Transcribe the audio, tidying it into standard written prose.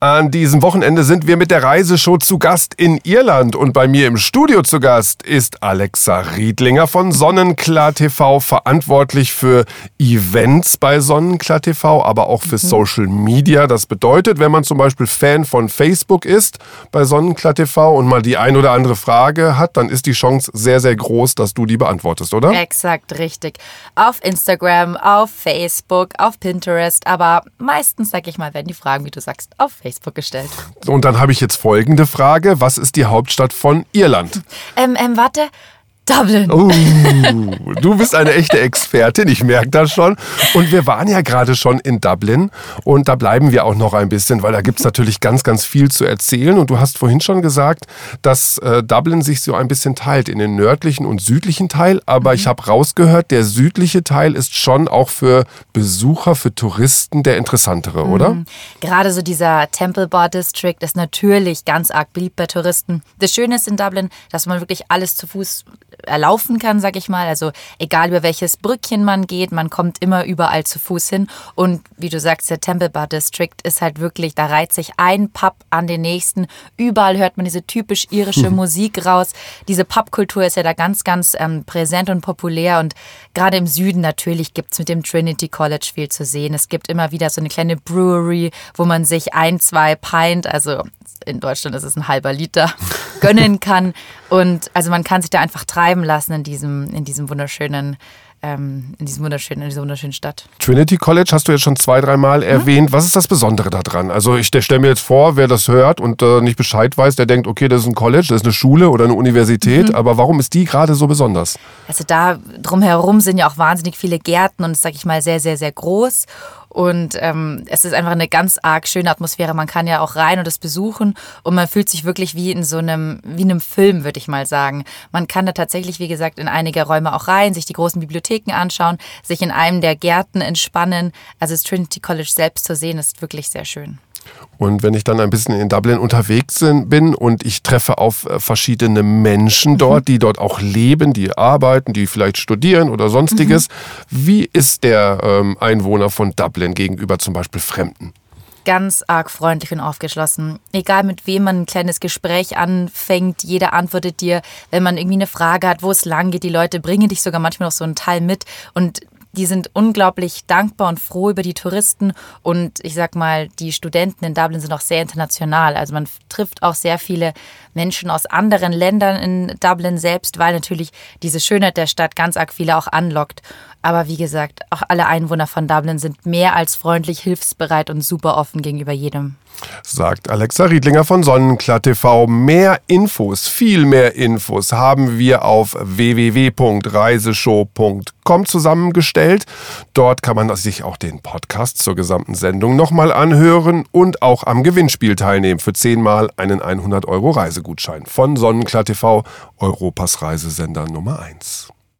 An diesem Wochenende sind wir mit der Reiseshow zu Gast in Irland und bei mir im Studio zu Gast ist Alexa Riedlinger von Sonnenklar TV, verantwortlich für Events bei Sonnenklar TV, aber auch für Social Media. Das bedeutet, wenn man zum Beispiel Fan von Facebook ist bei Sonnenklar TV und mal die ein oder andere Frage hat, dann ist die Chance sehr, sehr groß, dass du die beantwortest, oder? Exakt, richtig. Auf Instagram, auf Facebook, auf Pinterest, aber meistens, sag ich mal, werden die Fragen, wie du sagst, auf Facebook gestellt. Und dann habe ich jetzt folgende Frage. Was ist die Hauptstadt von Irland? Warte. Dublin. Du bist eine echte Expertin, ich merke das schon. Und wir waren ja gerade schon in Dublin und da bleiben wir auch noch ein bisschen, weil da gibt es natürlich ganz, ganz viel zu erzählen. Und du hast vorhin schon gesagt, dass Dublin sich so ein bisschen teilt in den nördlichen und südlichen Teil. Aber ich habe rausgehört, der südliche Teil ist schon auch für Besucher, für Touristen der interessantere, oder? Gerade so dieser Temple Bar District ist natürlich ganz arg beliebt bei Touristen. Das Schöne ist in Dublin, dass man wirklich alles zu Fuß erlaufen kann, sag ich mal. Also egal über welches Brückchen man geht, man kommt immer überall zu Fuß hin. Und wie du sagst, der Temple Bar District ist halt wirklich, da reiht sich ein Pub an den nächsten. Überall hört man diese typisch irische Musik raus. Diese Pubkultur ist ja da ganz, ganz präsent und populär. Und gerade im Süden natürlich gibt es mit dem Trinity College viel zu sehen. Es gibt immer wieder so eine kleine Brewery, wo man sich 1-2 Pint, also in Deutschland ist es ein halber Liter, gönnen kann. Und also man kann sich da einfach treiben lassen in dieser wunderschönen Stadt. Trinity College hast du jetzt schon 2-3 Mal erwähnt. Was ist das Besondere daran? Also ich stelle mir jetzt vor, wer das hört und nicht Bescheid weiß, der denkt, okay, das ist ein College, das ist eine Schule oder eine Universität. Aber warum ist die gerade so besonders? Also da drumherum sind ja auch wahnsinnig viele Gärten und ist, sag ich mal, sehr, sehr, sehr groß. Und es ist einfach eine ganz arg schöne Atmosphäre. Man kann ja auch rein und das besuchen und man fühlt sich wirklich wie in einem Film, würde ich mal sagen. Man kann da tatsächlich, wie gesagt, in einige Räume auch rein, sich die großen Bibliotheken anschauen, sich in einem der Gärten entspannen. Also das Trinity College selbst zu sehen, ist wirklich sehr schön. Und wenn ich dann ein bisschen in Dublin unterwegs bin und ich treffe auf verschiedene Menschen dort, die dort auch leben, die arbeiten, die vielleicht studieren oder sonstiges, wie ist der Einwohner von Dublin gegenüber zum Beispiel Fremden? Ganz arg freundlich und aufgeschlossen. Egal mit wem man ein kleines Gespräch anfängt, jeder antwortet dir, wenn man irgendwie eine Frage hat, wo es lang geht. Die Leute bringen dich sogar manchmal noch so einen Teil mit und die sind unglaublich dankbar und froh über die Touristen und ich sag mal, die Studenten in Dublin sind auch sehr international. Also man trifft auch sehr viele Menschen aus anderen Ländern in Dublin selbst, weil natürlich diese Schönheit der Stadt ganz arg viele auch anlockt. Aber wie gesagt, auch alle Einwohner von Dublin sind mehr als freundlich, hilfsbereit und super offen gegenüber jedem. Sagt Alexa Riedlinger von Sonnenklar TV. Viel mehr Infos haben wir auf www.reiseshow.com zusammengestellt. Dort kann man sich auch den Podcast zur gesamten Sendung nochmal anhören und auch am Gewinnspiel teilnehmen für 10-mal einen 100 € Reisegutschein von Sonnenklar TV, Europas Reisesender Nummer 1.